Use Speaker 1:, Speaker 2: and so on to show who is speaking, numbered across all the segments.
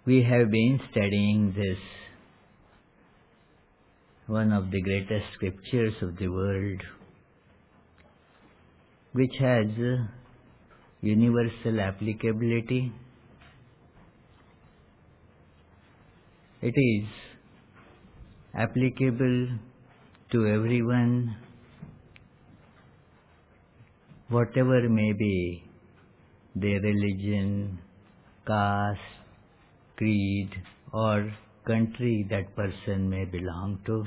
Speaker 1: We have been studying this, one of the greatest scriptures of the world, which has universal applicability. It is applicable to everyone, whatever may be their religion, caste, creed, or country that person may belong to.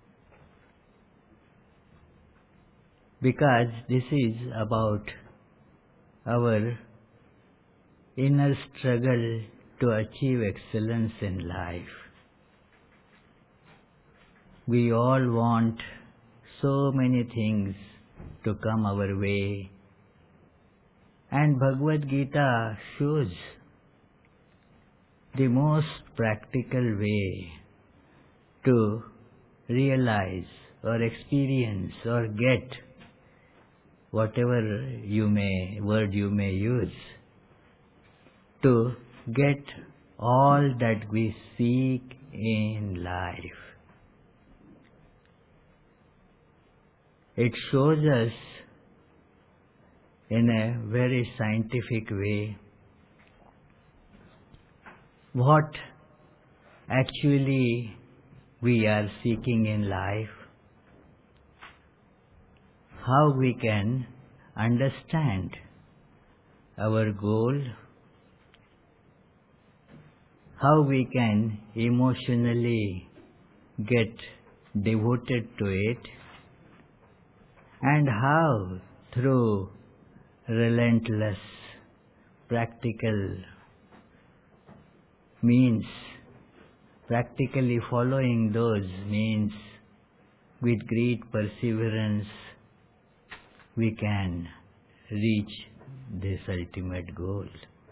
Speaker 1: Because this is about our inner struggle to achieve excellence in life. We all want so many things to come our way, and Bhagavad Gita shows the most practical way to realize or experience or get whatever word you may use, to get all that we seek in life. It shows us in a very scientific way what actually we are seeking in life, how we can understand our goal, how we can emotionally get devoted to it, and how through relentless practical means, practically following those means with great perseverance, we can reach this ultimate goal.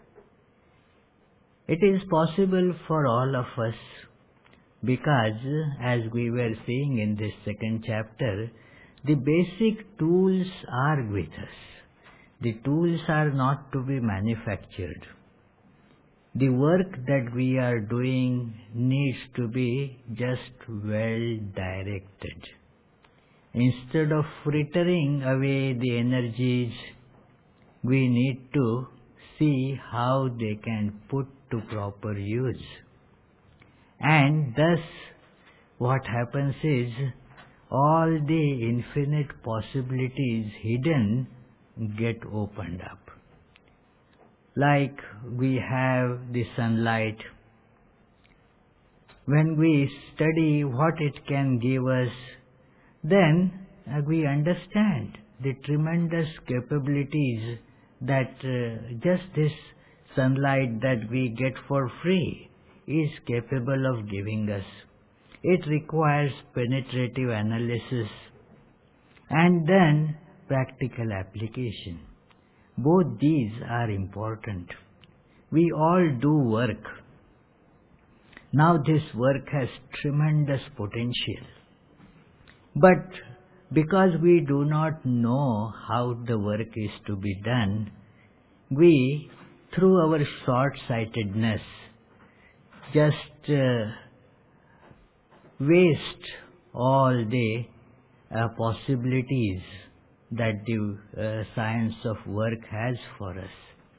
Speaker 1: It is possible for all of us because, as we were seeing in this second chapter, the basic tools are with us. The tools are not to be manufactured. The work that we are doing needs to be just well directed. Instead of frittering away the energies, we need to see how they can put to proper use. And thus, what happens is, all the infinite possibilities hidden get opened up. Like we have the sunlight. When we study what it can give us, then we understand the tremendous capabilities that just this sunlight that we get for free is capable of giving us. It requires penetrative analysis and then practical application. Both these are important. We all do work. Now this work has tremendous potential. But because we do not know how the work is to be done, we, through our short-sightedness, just waste all the possibilities that the science of work has for us.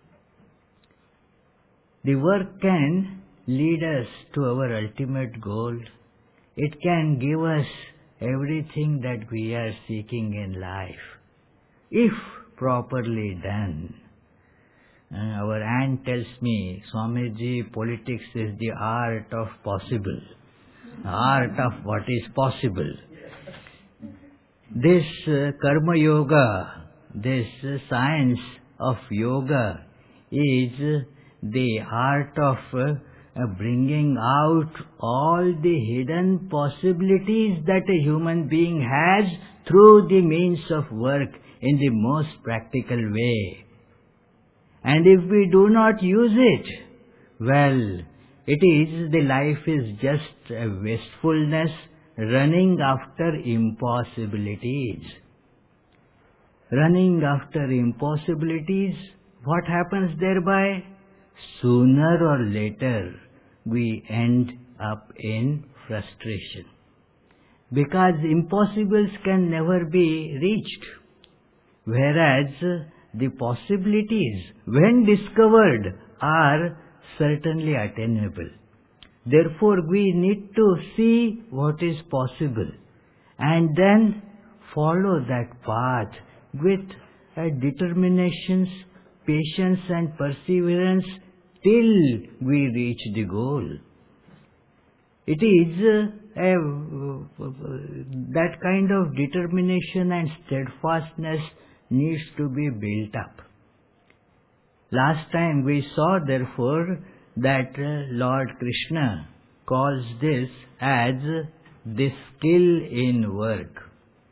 Speaker 1: The work can lead us to our ultimate goal. It can give us everything that we are seeking in life, if properly done. Our aunt tells me, Swamiji, politics is the art of possible, the art of what is possible. This Karma Yoga, this science of yoga is the art of bringing out all the hidden possibilities that a human being has through the means of work in the most practical way. And if we do not use it, well, the life is just a wastefulness, running after impossibilities. Running after impossibilities, what happens thereby? Sooner or later, we end up in frustration. Because impossibles can never be reached, whereas the possibilities, when discovered, are certainly attainable. Therefore, we need to see what is possible and then follow that path with determination, patience and perseverance till we reach the goal. It is that kind of determination and steadfastness needs to be built up. Last time we saw, therefore, that Lord Krishna calls this as the skill in work.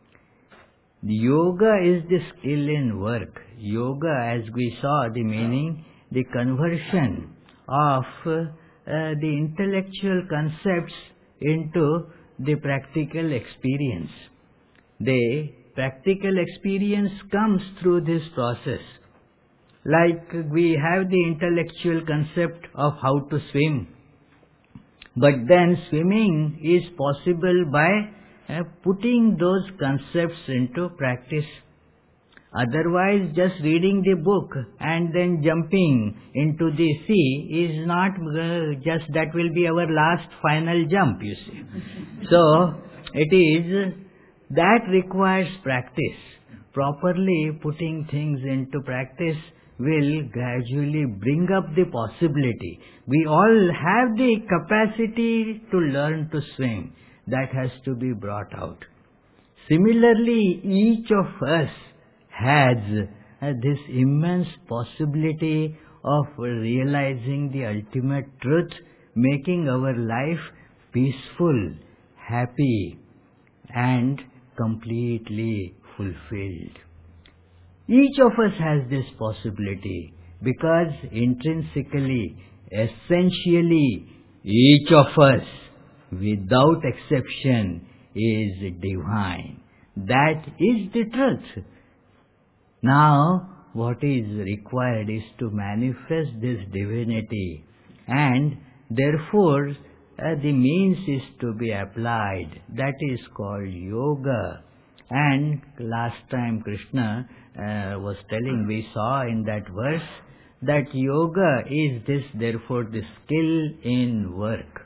Speaker 1: The yoga is the skill in work. Yoga, as we saw the meaning, the conversion of the intellectual concepts into the practical experience. The practical experience comes through this process. Like we have the intellectual concept of how to swim, but then swimming is possible by putting those concepts into practice. Otherwise, just reading the book and then jumping into the sea is not just that will be our last final jump, you see. So, it is that requires practice. Properly putting things into practice will gradually bring up the possibility. We all have the capacity to learn to swim. That has to be brought out. Similarly, each of us has this immense possibility of realizing the ultimate truth, making our life peaceful, happy, and completely fulfilled. Each of us has this possibility because intrinsically, essentially, each of us, without exception, is divine. That is the truth. Now, what is required is to manifest this divinity, and therefore the means is to be applied. That is called yoga. And last time Krishna was telling, we saw in that verse that yoga is this, therefore, the skill in work.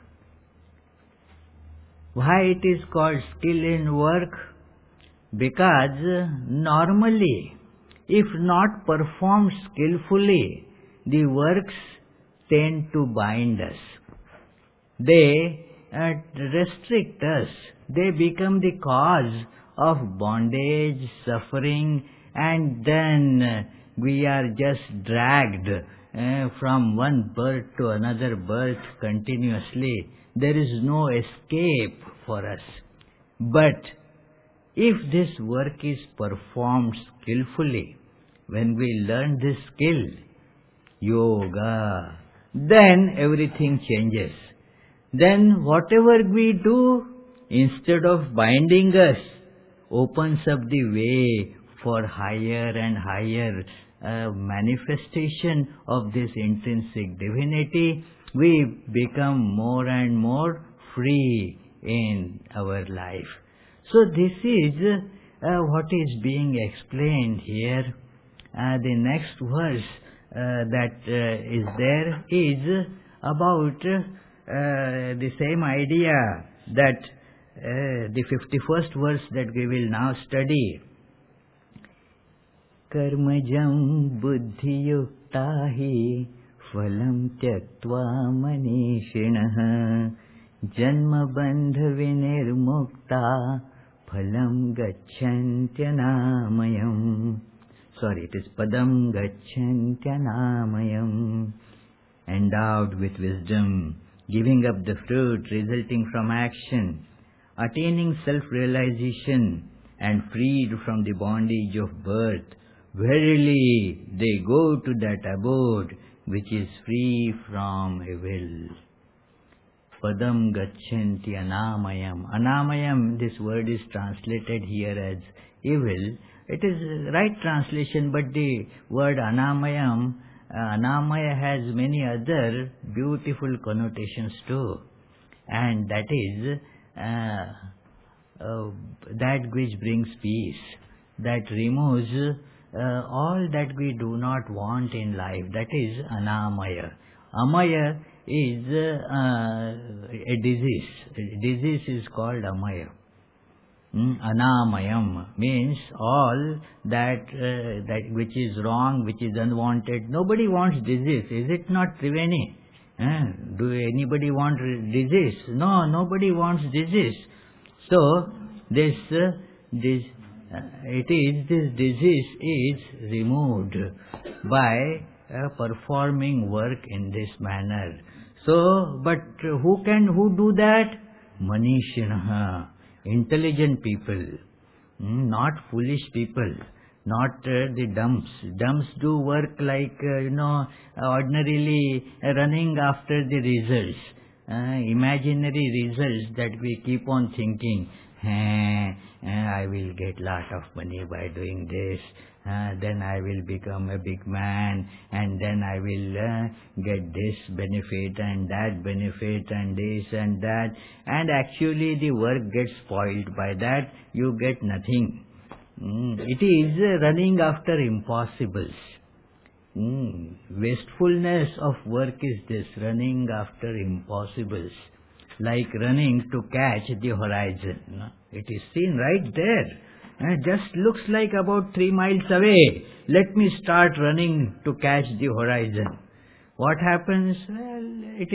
Speaker 1: Why it is called skill in work? Because normally, if not performed skillfully, the works tend to bind us. They restrict us. They become the cause of bondage, suffering, and then we are just dragged from one birth to another birth continuously. There is no escape for us. But if this work is performed skillfully, when we learn this skill, yoga, then everything changes. Then whatever we do, instead of binding us, opens up the way for higher and higher manifestation of this intrinsic divinity. We become more and more free in our life. So this is what is being explained here. The next verse that is there is about the same idea that the 51st verse that we will now study. Karmajam buddhiyukta hi phalam tyaktva manishinaha janma bandha vinirmukta phalam gacchantyanāmayam. Sorry, it is padam gacchantyanāmayam. Endowed with wisdom, giving up the fruit resulting from action, attaining self-realization and freed from the bondage of birth, verily they go to that abode which is free from evil. Padam gacchanti anamayam. Anamayam, this word is translated here as evil. It is right translation, but the word anamayam Anamaya has many other beautiful connotations too, and that is that which brings peace, that removes all that we do not want in life. That is Anamaya. Amaya is a disease. Disease is called Amaya. Anamayam means all that which is wrong, which is unwanted. Nobody wants disease. Is it not, Triveni? Do anybody want disease? No, nobody wants disease. So this disease is removed by performing work in this manner. So, but who do that? Manishinaha, intelligent people, not foolish people, not the dumps. Dumps do work like, ordinarily running after the results, imaginary results that we keep on thinking, I will get lot of money by doing this, then I will become a big man, and then I will get this benefit and that benefit and this and that, and actually the work gets spoiled by that. You get nothing. It is running after impossibles. Wastefulness of work is this, running after impossibles, like running to catch the horizon. It is seen right there. Just looks like about 3 miles away. Let me start running to catch the horizon. What happens? Well, it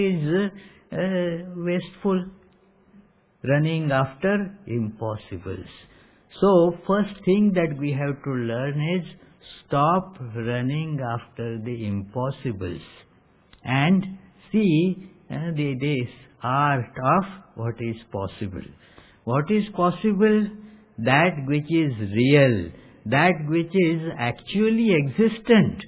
Speaker 1: is wasteful, running after impossibles. So, first thing that we have to learn is stop running after the impossibles and see this art of what is possible. What is possible? That which is real, that which is actually existent.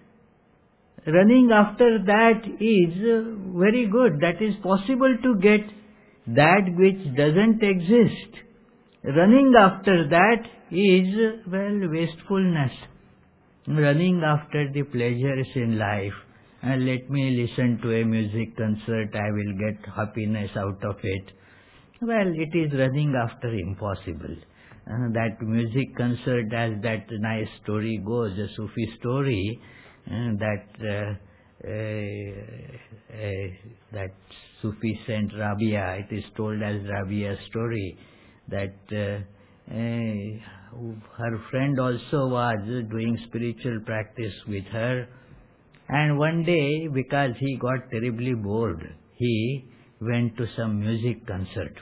Speaker 1: Running after that is very good. That is possible to get. That which doesn't exist, running after that is, wastefulness. Running after the pleasures in life. Let me listen to a music concert, I will get happiness out of it. Well, it is running after impossible. That music concert, as that nice story goes, a Sufi story, that Sufi saint Rabia, it is told as Rabia's story, that her friend also was doing spiritual practice with her, and one day, because he got terribly bored, he went to some music concert.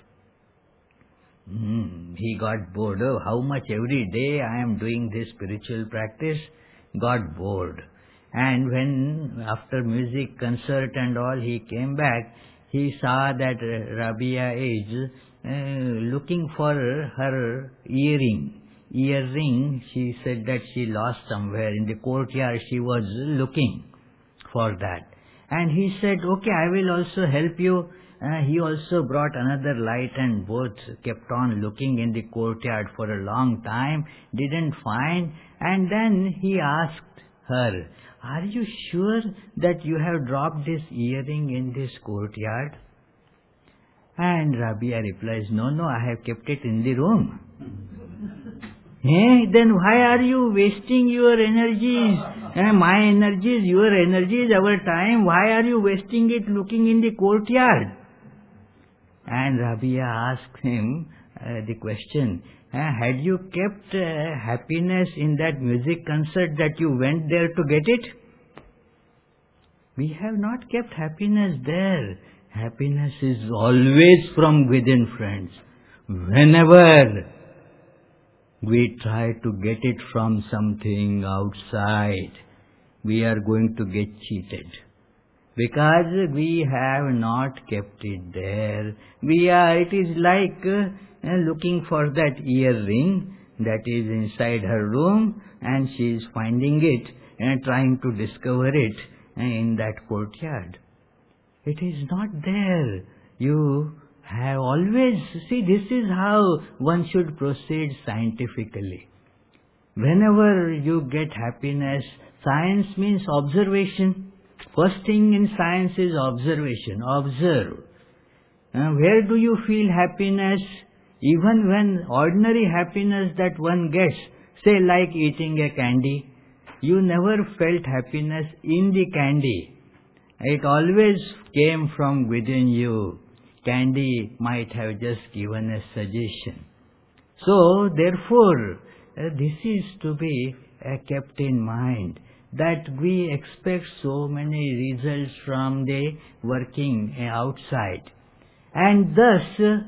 Speaker 1: He got bored. Oh, how much every day I am doing this spiritual practice? Got bored. And when after music concert and all he came back, he saw that Rabia is looking for her earring. She said that she lost somewhere in the courtyard. She was looking for that. And he said, okay, I will also help you. He also brought another light, and both kept on looking in the courtyard for a long time, didn't find, and then he asked her, are you sure that you have dropped this earring in this courtyard? And Rabia replies, no, I have kept it in the room. Then why are you wasting your energies? My energies, your energies, our time, why are you wasting it looking in the courtyard? And Rabia asked him the question, had you kept happiness in that music concert that you went there to get it? We have not kept happiness there. Happiness is always from within, friends. Whenever we try to get it from something outside, we are going to get cheated. Because we have not kept it there. It is like looking for that earring that is inside her room, and she is finding it and trying to discover it in that courtyard. It is not there. You have always, see, this is how one should proceed scientifically. Whenever you get happiness Science means observation. First thing in science is observation. Observe. Where do you feel happiness? Even when ordinary happiness that one gets, say like eating a candy, you never felt happiness in the candy. It always came from within you. Candy might have just given a suggestion. So, therefore, this is to be kept in mind, that we expect so many results from the working outside, and thus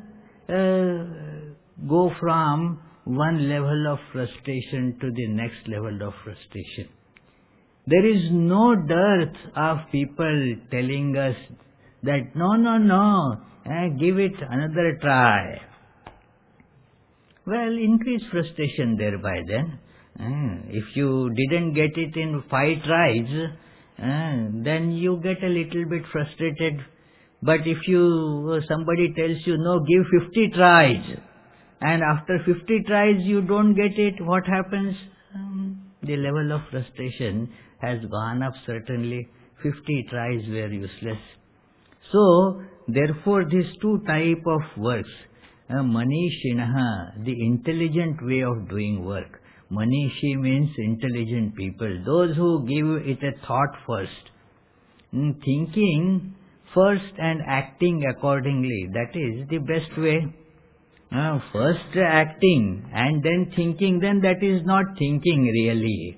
Speaker 1: go from one level of frustration to the next level of frustration. There is no dearth of people telling us that no, give it another try. Well, increase frustration thereby then. If you didn't get it in 5 tries, then you get a little bit frustrated. But if somebody tells you, no, give 50 tries, and after 50 tries you don't get it, what happens? The level of frustration has gone up certainly. 50 tries were useless. So, therefore, these 2 type of works, Manishinaha, the intelligent way of doing work. Manishi means intelligent people, those who give it a thought first, thinking first and acting accordingly. That is the best way. First acting and then thinking, then that is not thinking really.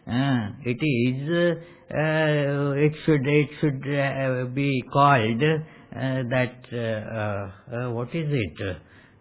Speaker 1: It should be called what is it?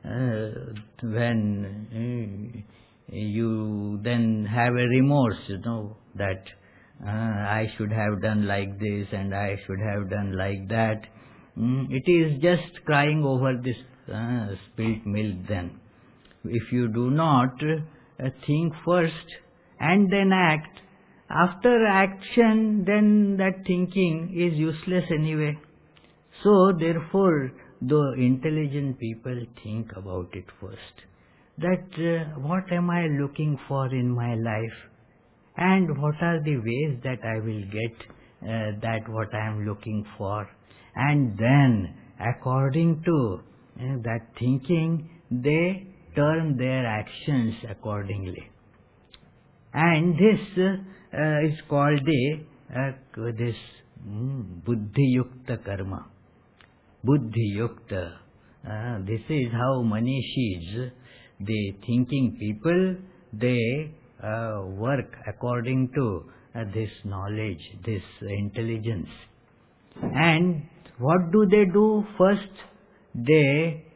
Speaker 1: When you then have a remorse, that I should have done like this and I should have done like that. It is just crying over this spilt milk then. If you do not think first and then act, after action, then that thinking is useless anyway. So, therefore, the intelligent people think about it first. That what am I looking for in my life? And what are the ways that I will get that what I am looking for? And then, according to that thinking, they turn their actions accordingly. And this is called this Buddhi Yukta Karma. Buddhi Yukta. This is how Manishis, the thinking people, they work according to this knowledge, this intelligence. And what do they do? First, they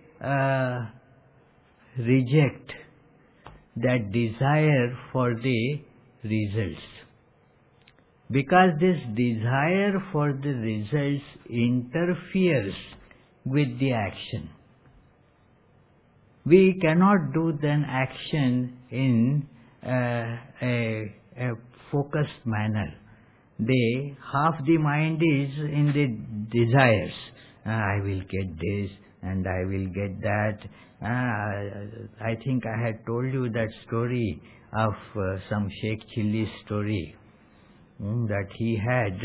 Speaker 1: reject that desire for the results. Because this desire for the results interferes with the action. We cannot do then action in a focused manner. Half the mind is in the desires. I will get this and I will get that. I think I had told you that story of some Sheikh Chilli's story, that he had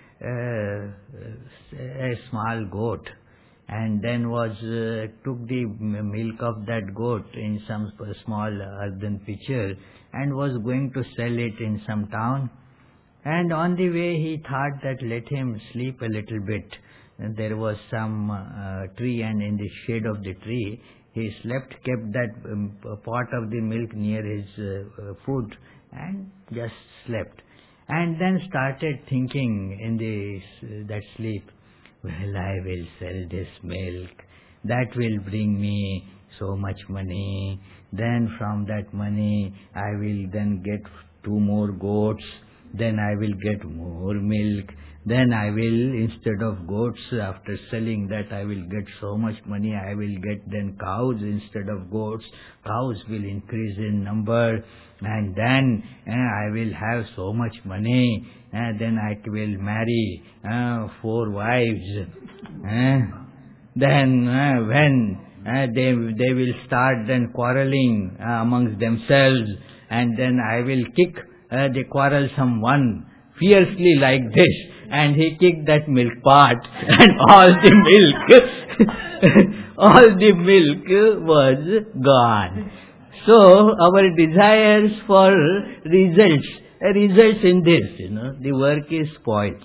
Speaker 1: a small goat, and then took the milk of that goat in some small earthen pitcher and was going to sell it in some town. And on the way he thought that let him sleep a little bit. And there was some tree, and in the shade of the tree he slept, kept that pot of the milk near his foot and just slept. And then started thinking in that sleep, well, I will sell this milk. That will bring me so much money. Then from that money, I will then get 2 more goats. Then I will get more milk. Then I will, instead of goats, after selling that, I will get so much money. I will get then cows instead of goats. Cows will increase in number. And then I will have so much money. Then I will marry 4 wives. Then when they will start then quarreling amongst themselves, and then I will kick the quarrelsome one fiercely like this, and he kicked that milk pot, and all the milk was gone. So our desires for results in this, the work is spoiled.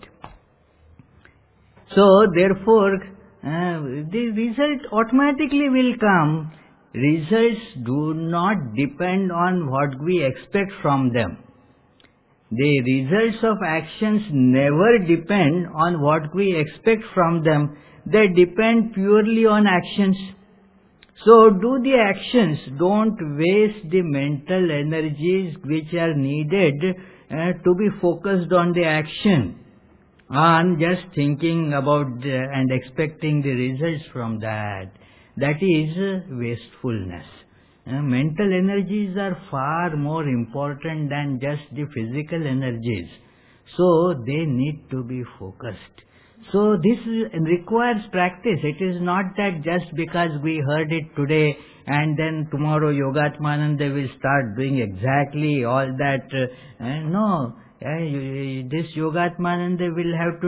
Speaker 1: So therefore, the result automatically will come. Results do not depend on what we expect from them. The results of actions never depend on what we expect from them. They depend purely on actions. So do the actions. Don't waste the mental energies which are needed to be focused on the action, on just thinking about and expecting the results from that. That is wastefulness. Mental energies are far more important than just the physical energies. So they need to be focused. So this requires practice. It is not that just because we heard it today and then tomorrow Yogatmananda will start doing exactly all that. No. This Yogatmananda will have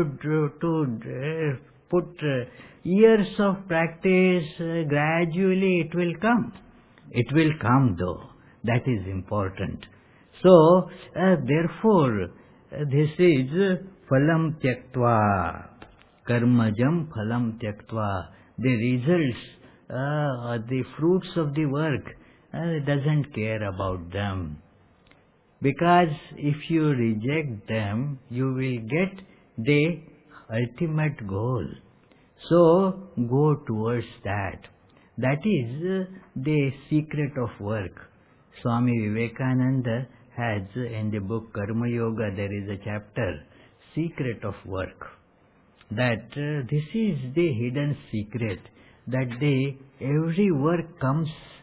Speaker 1: to put years of practice. Gradually it will come. It will come though. That is important. So, therefore, this is phalam tyaktva. Karmajam phalam tyaktva. The results, the fruits of the work, doesn't care about them. Because if you reject them, you will get the ultimate goal. So, go towards that. That is the secret of work. Swami Vivekananda has in the book Karma Yoga, there is a chapter, Secret of Work. That this is the hidden secret. That every work comes,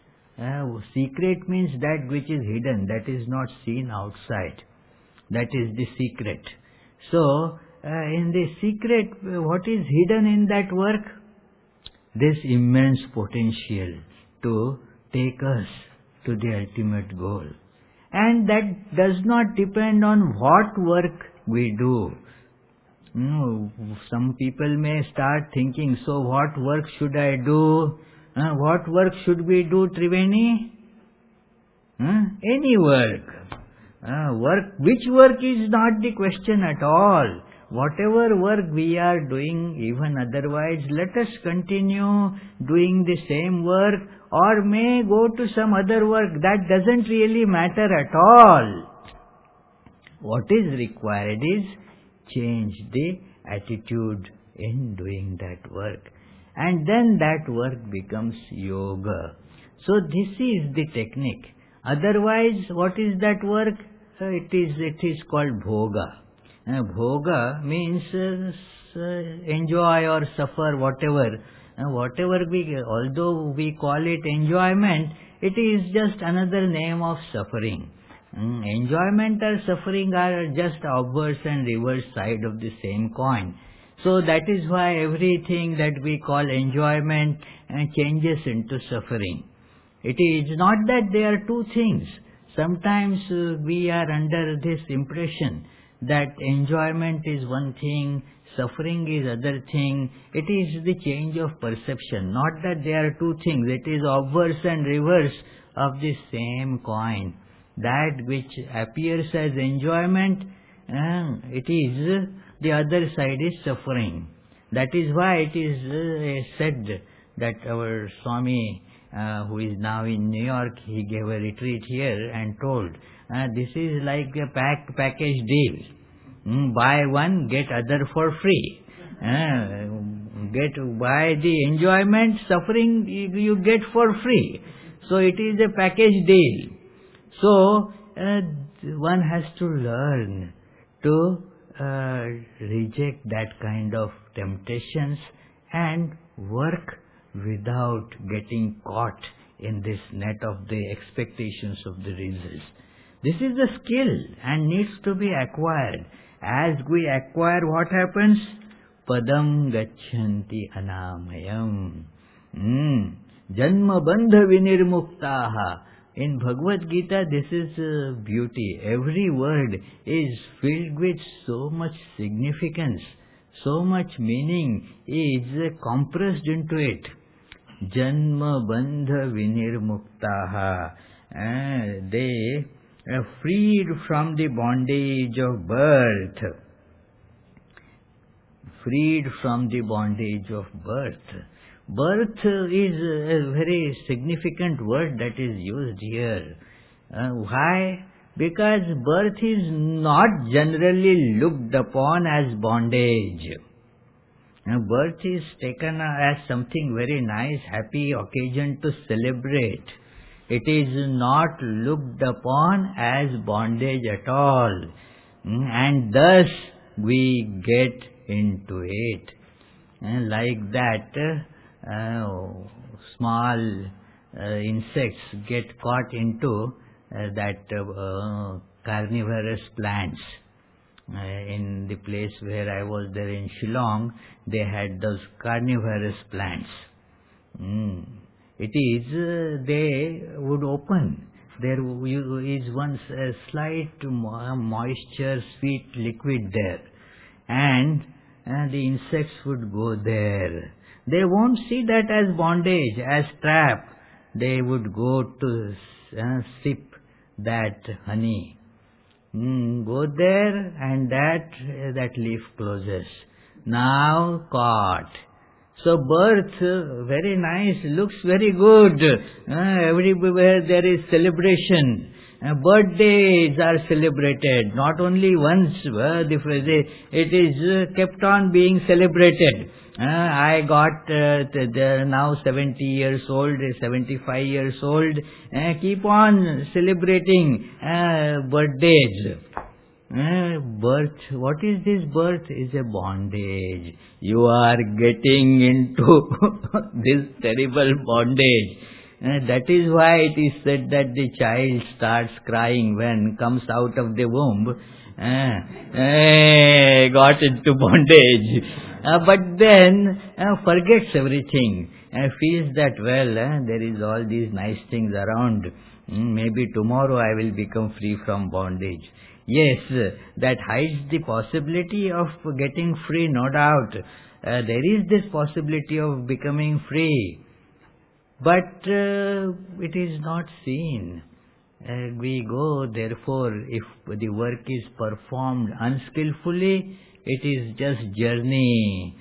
Speaker 1: secret means that which is hidden, that is not seen outside. That is the secret. So, in the secret, what is hidden in that work? This immense potential to take us to the ultimate goal. And that does not depend on what work we do. Some people may start thinking, so what work should I do? What work should we do, Triveni? Any work. Which work is not the question at all. Whatever work we are doing, even otherwise, let us continue doing the same work or may go to some other work. That doesn't really matter at all. What is required is change the attitude in doing that work. And then that work becomes yoga. So this is the technique. Otherwise, what is that work? It is called bhoga. Bhoga means enjoy or suffer, whatever. Although we call it enjoyment, it is just another name of suffering. Enjoyment or suffering are just obverse and reverse side of the same coin. So that is why everything that we call enjoyment changes into suffering. It is not that there are two things. Sometimes we are under this impression that enjoyment is one thing, suffering is other thing. It is the change of perception, not that there are two things. It is obverse and reverse of the same coin. That which appears as enjoyment, it is the other side is suffering. That is why it is said that our Swami, who is now in New York, he gave a retreat here and told, this is like a package deal. Buy one, get other for free. Buy the enjoyment, suffering you get for free. So it is a package deal. So one has to learn to reject that kind of temptations and work without getting caught in this net of the expectations of the results. This is the skill and needs to be acquired. As we acquire, what happens? Padam gacchanti anamayam. Janma bandha vinirmuktaha. In Bhagavad Gita, this is beauty. Every word is filled with so much significance, so much meaning is compressed into it. Janma bandha vinirmuktaha. They are freed from the bondage of birth. Freed from the bondage of birth. Birth is a very significant word that is used here. Why? Because birth is not generally looked upon as bondage. Birth is taken as something very nice, happy occasion to celebrate. It is not looked upon as bondage at all. And thus we get into it. Like that, small insects get caught into that carnivorous plants. In the place where I was there in Shillong, they had those carnivorous plants. It is, they would open. There is one slight moisture, sweet liquid there. And the insects would go there. They won't see that as bondage, as trap. They would go to sip that honey. Go there and that leaf closes. Now caught. So birth, very nice, looks very good. Everywhere there is celebration. Birthdays are celebrated, not only once, it is kept on being celebrated. I got now 70 years old, 75 years old, keep on celebrating birthdays. Birth, what is this birth? Is a bondage. You are getting into this terrible bondage. That is why it is said that the child starts crying when comes out of the womb. Got into bondage. But then forgets everything. Feels that, well, there is all these nice things around. Maybe tomorrow I will become free from bondage. Yes, that hides the possibility of getting free, no doubt. There is this possibility of becoming free. But it is not seen. We go, therefore, if the work is performed unskillfully, it is just journey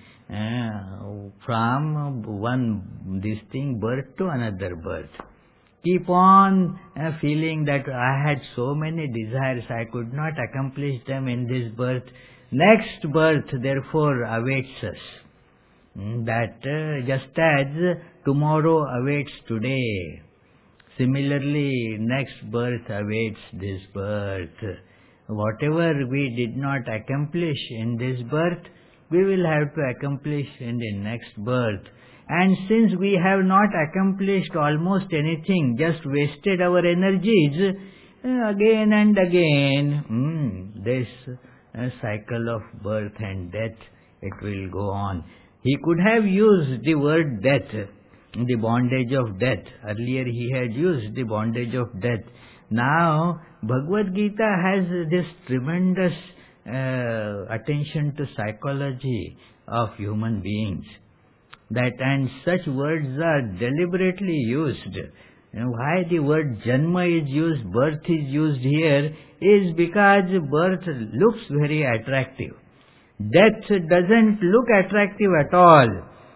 Speaker 1: from one birth to another birth. Keep on feeling that I had so many desires, I could not accomplish them in this birth. Next birth, therefore, awaits us. That just as tomorrow awaits today, similarly next birth awaits this birth. Whatever we did not accomplish in this birth, we will have to accomplish in the next birth. And since we have not accomplished almost anything, just wasted our energies, again and again, this cycle of birth and death, it will go on. He could have used the word death, the bondage of death. Earlier he had used the bondage of death. Now Bhagavad Gita has this tremendous attention to psychology of human beings. And such words are deliberately used. Why the word Janma is used, birth is used here, is because birth looks very attractive. Death doesn't look attractive at all.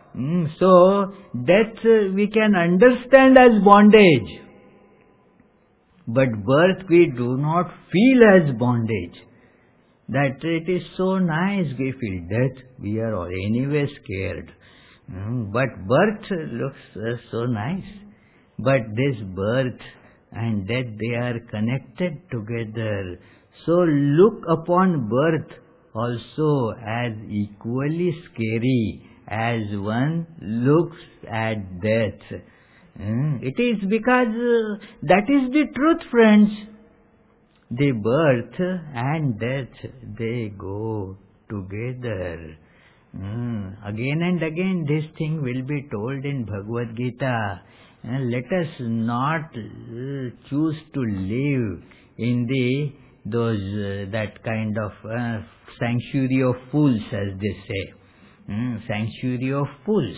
Speaker 1: So, death we can understand as bondage. But birth we do not feel as bondage. That it is so nice, we feel death, we are all anyway scared. But birth looks so nice. But this birth and death, they are connected together. So look upon birth also as equally scary as one looks at death. It is because that is the truth, friends. The birth and death, they go together. Again and again this thing will be told in Bhagavad Gita. Let us not choose to live in that kind of sanctuary of fools, as they say. Sanctuary of fools.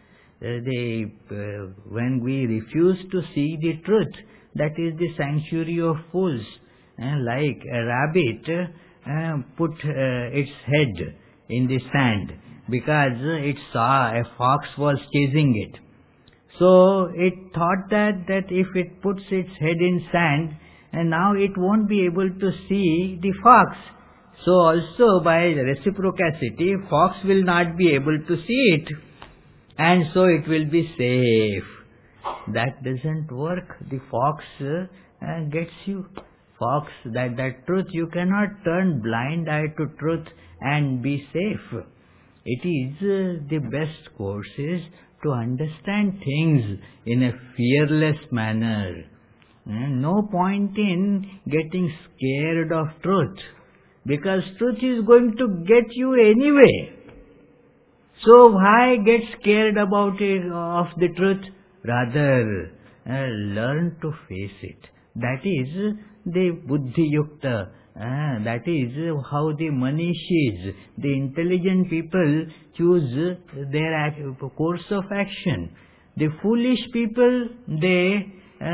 Speaker 1: When we refuse to see the truth, that is the sanctuary of fools. Like a rabbit put its head in the sand because it saw a fox was chasing it. So it thought that if it puts its head in sand, and now it won't be able to see the fox. So also by reciprocity, fox will not be able to see it, and so it will be safe. That doesn't work. The fox gets you. Fox, that truth, you cannot turn blind eye to truth and be safe. It is the best course is to understand things in a fearless manner. No point in getting scared of truth, because truth is going to get you anyway. So why get scared about of the truth? Rather, learn to face it. That is the Buddhi Yukta. That is how the Manishis, the intelligent people, choose their course of action. The foolish people, they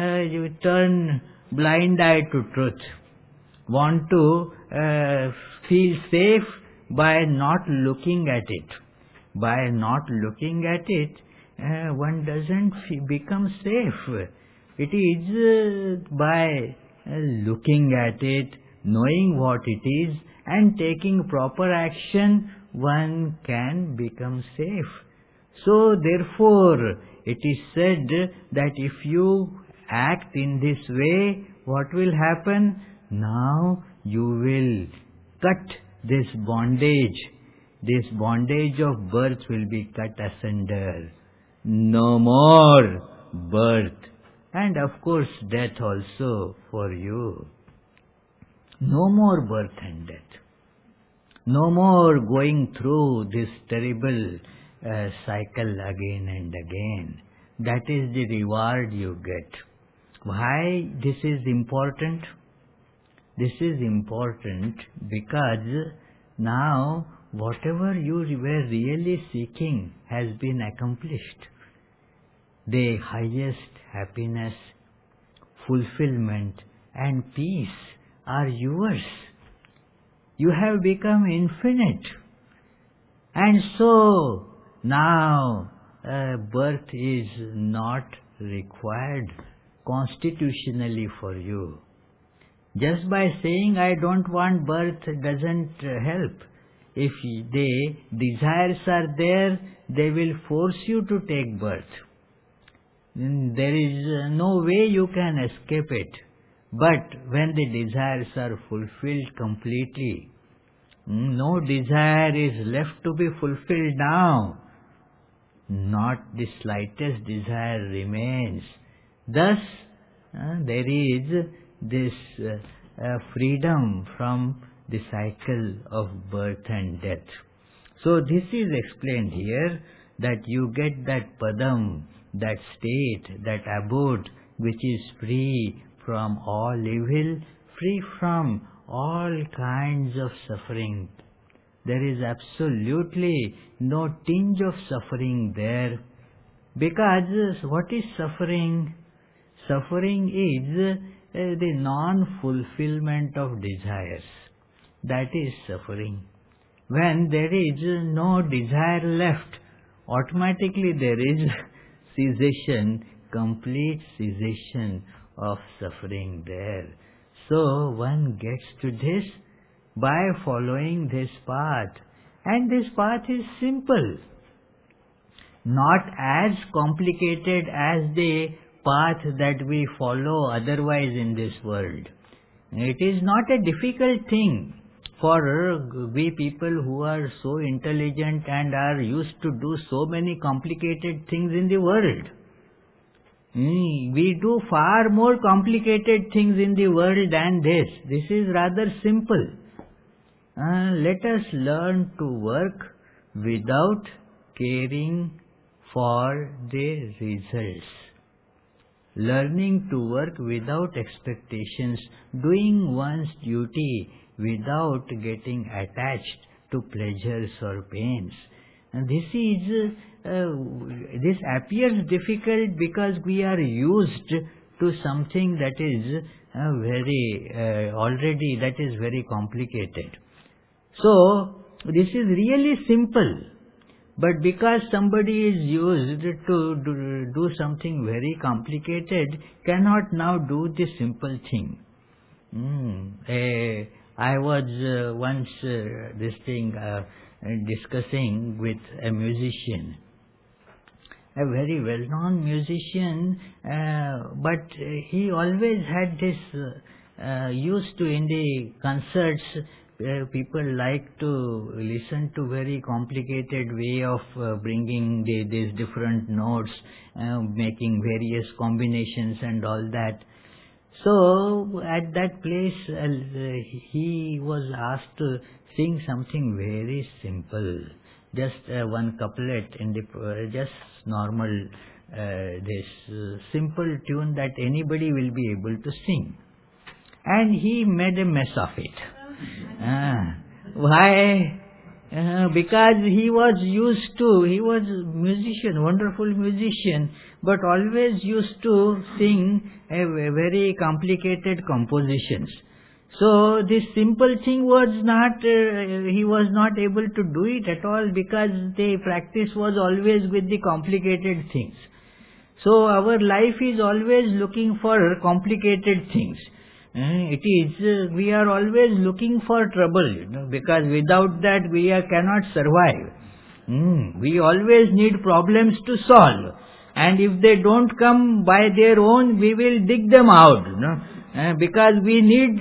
Speaker 1: turn blind eye to truth, want to feel safe by not looking at it. By not looking at it, one doesn't become safe. It is by looking at it, knowing what it is, and taking proper action, one can become safe. So therefore, it is said that if you act in this way, what will happen? Now you will cut this bondage. This bondage of birth will be cut asunder. No more birth. And of course death also for you. No more birth and death. No more going through this terrible cycle again and again. That is the reward you get. Why this is important? This is important because now whatever you were really seeking has been accomplished. The highest happiness, fulfillment and peace are yours. You have become infinite. And so now birth is not required constitutionally for you. Just by saying I don't want birth doesn't help. If the desires are there, they will force you to take birth. There is no way you can escape it. But when the desires are fulfilled completely, no desire is left to be fulfilled now. Not the slightest desire remains. Thus, there is this freedom from the cycle of birth and death. So this is explained here, that you get that padam, that state, that abode which is free from all evil, free from all kinds of suffering. There is absolutely no tinge of suffering there. Because what is suffering? Suffering is the non-fulfillment of desires. That is suffering. When there is no desire left, automatically there is cessation, complete cessation of suffering there. So one gets to this by following this path. And this path is simple, not as complicated as the path that we follow otherwise in this world. It is not a difficult thing for we people who are so intelligent and are used to do so many complicated things in the world. We do far more complicated things in the world than this. This is rather simple. Let us learn to work without caring for the results. learning to work without expectations, doing one's duty without getting attached to pleasures or pains. And this appears difficult because we are used to something that is very complicated. So this is really simple, but because somebody is used to do something very complicated, cannot now do the simple thing. I was once discussing with a musician, a very well-known musician, but he always had this, used to in the concerts, people like to listen to very complicated way of bringing these different notes, making various combinations and all that. So at that place, he was asked to sing something very simple, just one couplet in the just normal this simple tune that anybody will be able to sing, and he made a mess of it. Why? Because he was a musician, wonderful musician, but always used to sing very complicated compositions. So this simple thing was not, he was not able to do it at all, because the practice was always with the complicated things. So our life is always looking for complicated things. We are always looking for trouble, because without that we cannot survive. We always need problems to solve, and if they don't come by their own, we will dig them out. Because we need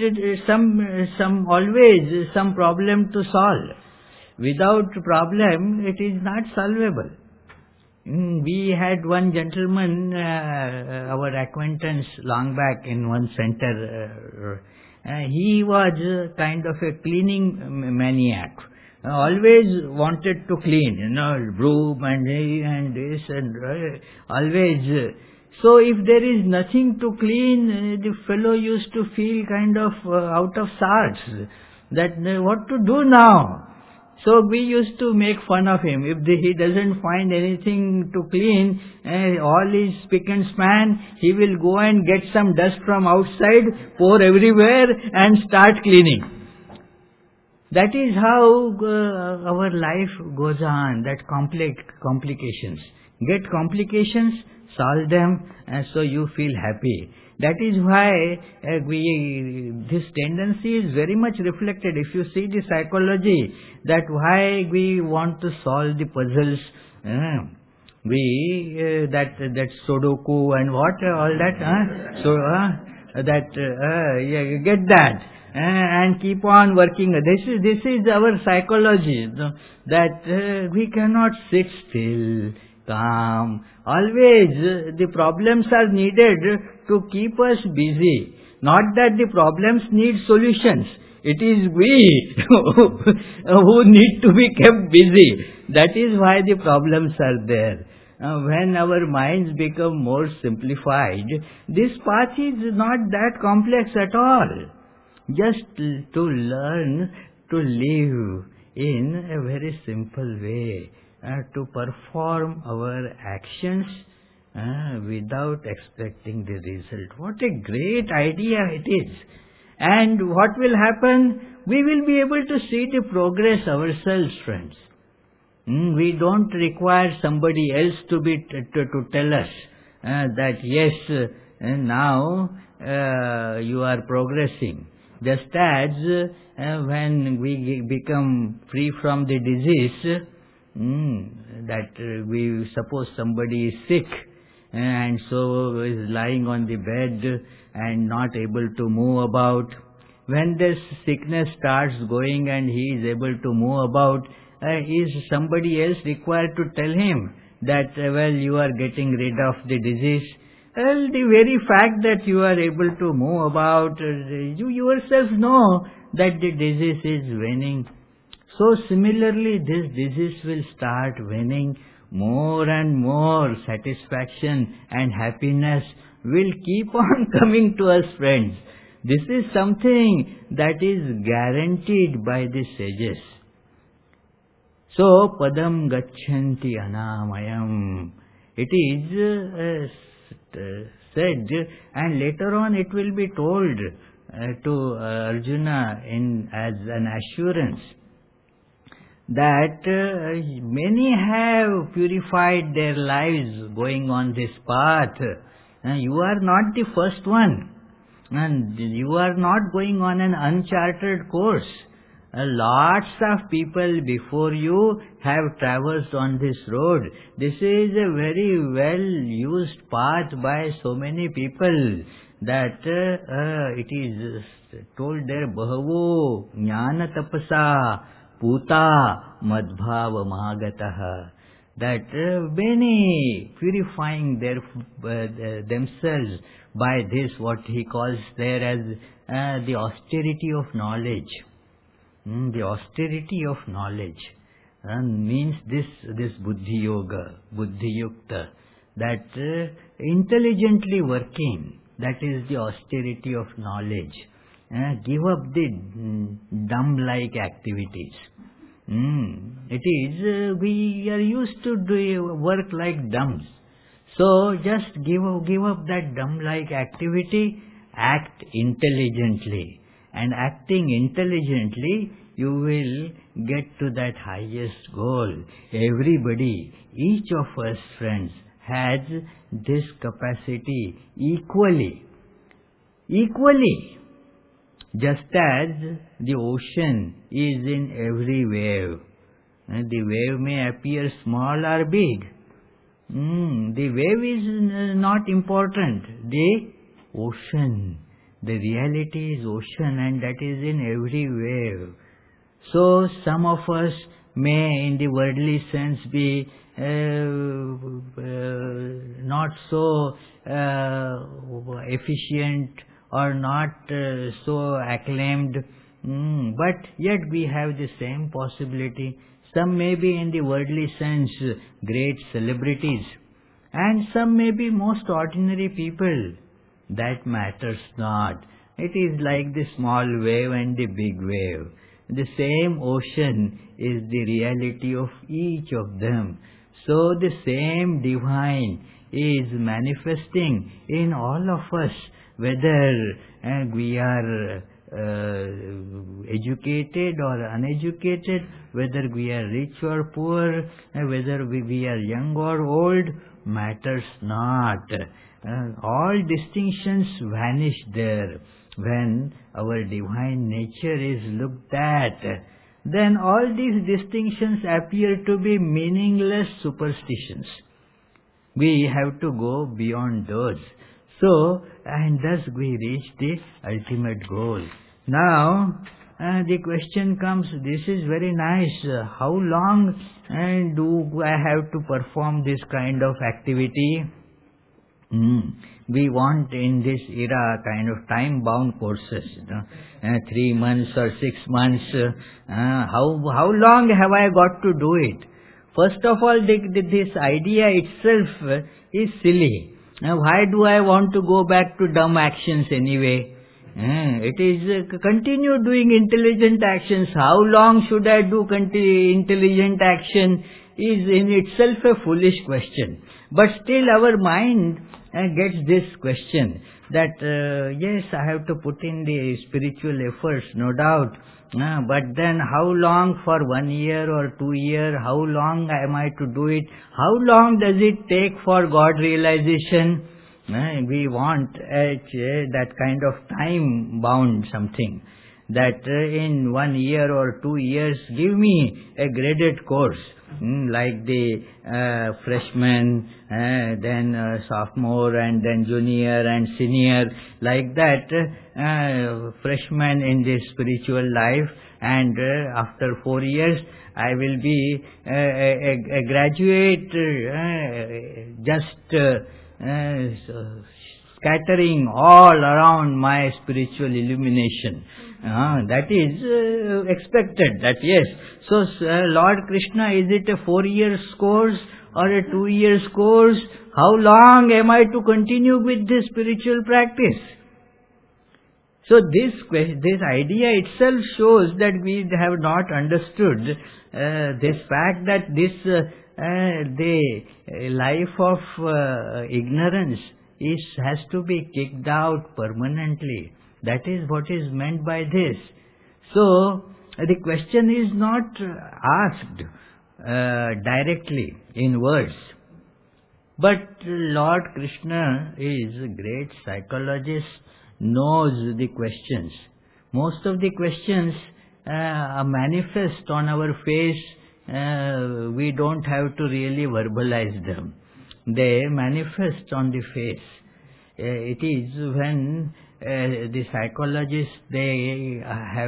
Speaker 1: always some problem to solve. Without problem, it is not solvable. We had one gentleman, our acquaintance long back in one center. He was kind of a cleaning maniac. Always wanted to clean, broom and this and always. So if there is nothing to clean, the fellow used to feel kind of out of sorts, that what to do now. So we used to make fun of him. If he doesn't find anything to clean, all his spick and span, he will go and get some dust from outside, pour everywhere and start cleaning. That is how our life goes on, that complications. Get complications, solve them, and so you feel happy. That is why this tendency is very much reflected. If you see the psychology, that why we want to solve the puzzles, that Sudoku and what all that, you get that. And keep on working. This is our psychology, that we cannot sit still, calm. Always the problems are needed to keep us busy. Not that the problems need solutions. It is we who need to be kept busy. That is why the problems are there. When our minds become more simplified, this path is not that complex at all. Just to learn to live in a very simple way, to perform our actions without expecting the result. What a great idea it is. And what will happen? We will be able to see the progress ourselves, friends. We don't require somebody else to tell us that yes, now you are progressing. Just as when we become free from the disease, that we suppose somebody is sick and so is lying on the bed and not able to move about. When this sickness starts going and he is able to move about, is somebody else required to tell him that, well, you are getting rid of the disease? Well, the very fact that you are able to move about, you yourself know that the disease is waning. So similarly, this disease will start winning more and more. Satisfaction and happiness will keep on coming to us, friends. This is something that is guaranteed by the sages. So, padam gacchanti anamayam. It is said, and later on it will be told to Arjuna as an assurance that many have purified their lives going on this path. You are not the first one, and you are not going on an uncharted course. Lots of people before you have traversed on this road. This is a very well used path by so many people that it is told there, Bahavo Jnana Tapasa Puta Madbhava Mahagataha, that many purifying themselves by this, what he calls there as the austerity of knowledge. The austerity of knowledge means this buddhi yoga, buddhi yukta, that intelligently working, that is the austerity of knowledge. Give up the dumb-like activities. It is, we are used to do work like dumbs. So just give up that dumb-like activity, act intelligently. And acting intelligently, you will get to that highest goal. Everybody, each of us, friends, has this capacity equally. Just as the ocean is in every wave. The wave may appear small or big. The wave is not important. The ocean. The reality is ocean, and that is in every wave. So some of us may in the worldly sense be not so efficient or not so acclaimed, but yet we have the same possibility. Some may be in the worldly sense great celebrities, and some may be most ordinary people. That matters not. It is like the small wave and the big wave. The same ocean is the reality of each of them. So the same divine is manifesting in all of us, whether we are educated or uneducated, whether we are rich or poor, whether we are young or old, matters not. All distinctions vanish there. When our divine nature is looked at, then all these distinctions appear to be meaningless superstitions. We have to go beyond those. So, and thus we reach the ultimate goal. Now, the question comes, this is very nice. How long do I have to perform this kind of activity? We want in this era kind of time-bound courses, 3 months or 6 months. How long have I got to do it? First of all, this idea itself is silly. Why do I want to go back to dumb actions anyway? It is continue doing intelligent actions. How long should I do intelligent action is in itself a foolish question. But still our mind gets this question that yes, I have to put in the spiritual efforts, no doubt, but then how long, for 1 year or 2 years, how long am I to do it? How long does it take for God realization? We want that kind of time bound something, that in 1 year or 2 years give me a graded course, like the freshman, then sophomore, and then junior and senior, like that, freshman in the spiritual life, and after 4 years I will be a graduate, just scattering all around my spiritual illumination. That is expected, that yes. So Lord Krishna, is it a 4 years course or a 2 years course? How long am I to continue with this spiritual practice? So this idea itself shows that we have not understood this fact that the life of ignorance has to be kicked out permanently. That is what is meant by this. So the question is not asked directly in words. But Lord Krishna is a great psychologist, knows the questions. Most of the questions are manifest on our face. We don't have to really verbalize them. They manifest on the face. It is when the psychologists, they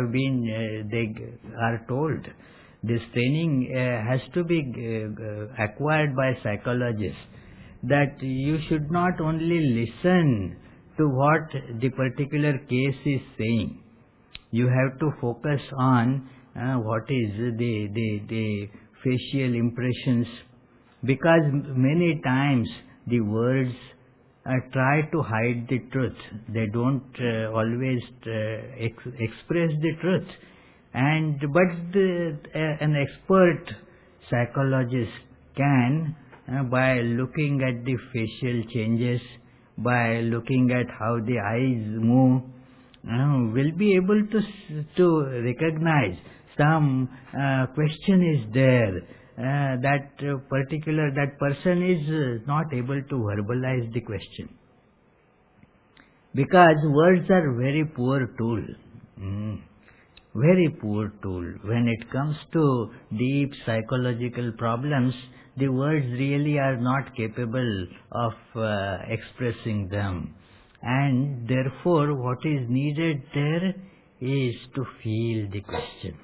Speaker 1: are told this training has to be acquired by psychologists, that you should not only listen to what the particular case is saying. You have to focus on what is the facial impressions, because many times the words try to hide the truth. They don't always express the truth. But an expert psychologist can, by looking at the facial changes, by looking at how the eyes move, will be able to recognize some question is there, that person is not able to verbalize the question, because words are very poor tool. Very poor tool. When it comes to deep psychological problems, the words really are not capable of expressing them. And therefore, what is needed there is to feel the question.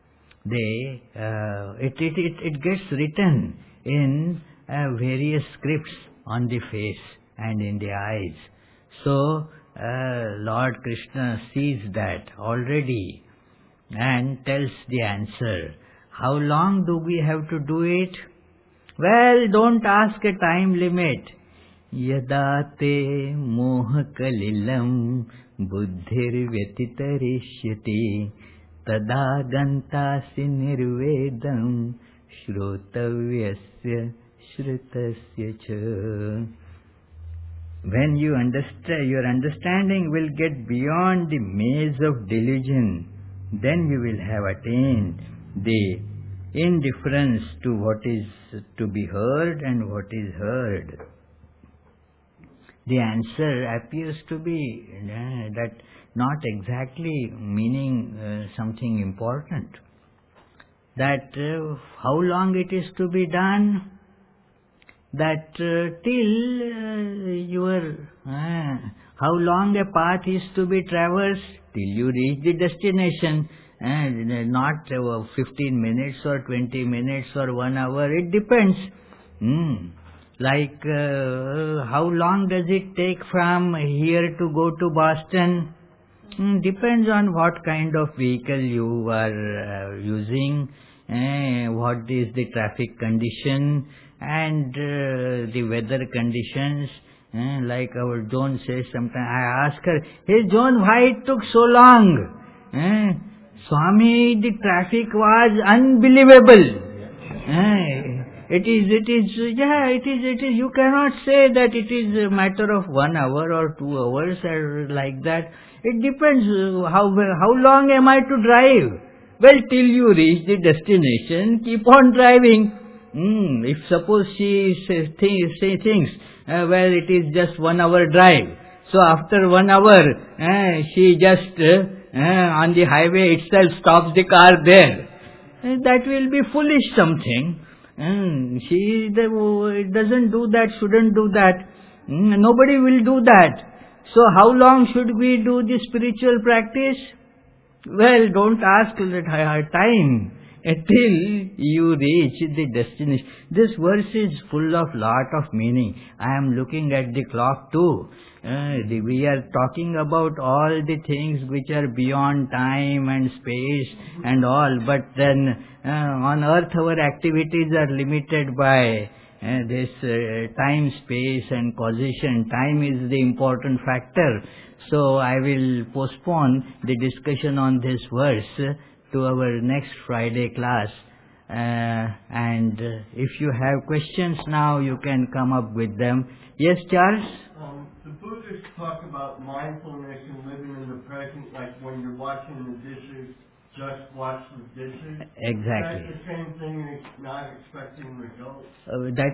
Speaker 1: It gets written in various scripts on the face and in the eyes. So, Lord Krishna sees that already and tells the answer. How long do we have to do it? Well, don't ask a time limit. Yada te moha kalilam buddhir vyatitarishyati tada gantasi nirvedam shrotavyasya shrutasya cha. When you understand, your understanding will get beyond the maze of delusion, then you will have attained the indifference to what is to be heard and what is heard. The answer appears to be that not exactly meaning something important. That how long it is to be done, that till how long a path is to be traversed, till you reach the destination, and not 15 minutes or 20 minutes or 1 hour, it depends. Like how long does it take from here to go to Boston? Depends on what kind of vehicle you are using, what is the traffic condition and the weather conditions. Like our Joan says sometimes, I ask her, hey Joan, why it took so long? Swami, the traffic was unbelievable. It is. You cannot say that it is a matter of 1 hour or 2 hours or like that. It depends. How long am I to drive? Well, till you reach the destination, keep on driving. If suppose she thinks, well, it is just 1 hour drive. So after 1 hour, she just on the highway itself stops the car there. That will be foolish something. It doesn't do that, shouldn't do that. Nobody will do that. So how long should we do the spiritual practice? Well, don't ask time. till you reach the destination. This verse is full of lot of meaning. I am looking at the clock too. We are talking about all the things which are beyond time and space and all, but then on earth our activities are limited by this time, space and causation. Time is the important factor. So I will postpone the discussion on this verse to our next Friday class. And if you have questions now, you can come up with them. Yes, Charles?
Speaker 2: The Buddhists talk about mindfulness and living in the present, like when you're washing the dishes, just watch the dishes.
Speaker 1: Exactly.
Speaker 2: Is that the same thing as not expecting results?
Speaker 1: That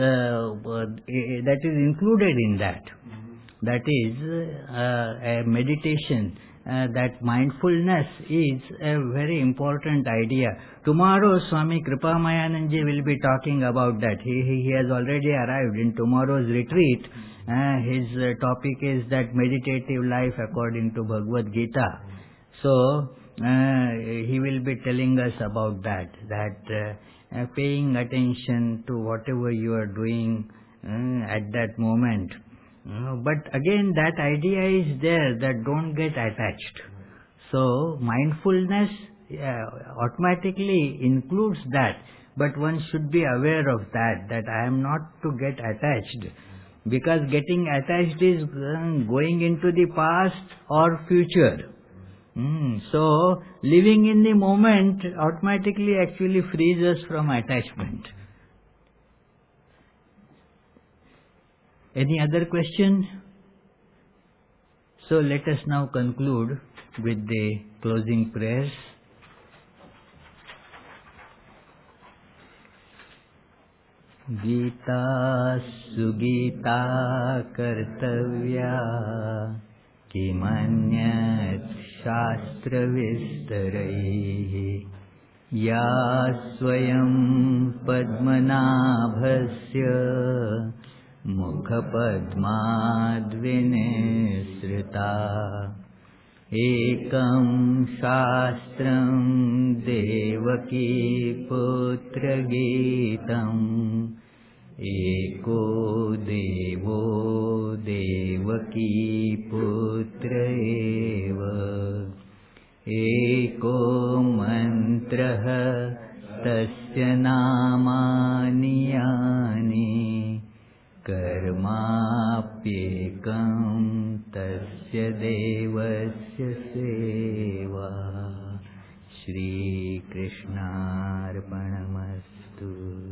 Speaker 1: is included in that. That is a meditation. That mindfulness is a very important idea. Tomorrow Swami Kripamayananji will be talking about that. He has already arrived in tomorrow's retreat. His topic is that meditative life according to Bhagavad Gita. So he will be telling us about that paying attention to whatever you are doing at that moment. But again, that idea is there, that don't get attached. So mindfulness automatically includes that, but one should be aware of that I am not to get attached, because getting attached is going into the past or future. So living in the moment automatically actually frees us from attachment. Any other question? So let us now conclude with the closing prayers. Gita sugita kartavya kimanyat shastra vistaraihi ya swayam padmanabhasya mukhapadmadvinisrita ekam shastram devaki putra gitam eko devo devaki putra eva eko mantraha tasya namani yani karmapyekam tasya devasya seva. Shri Krishna Arpanamastu.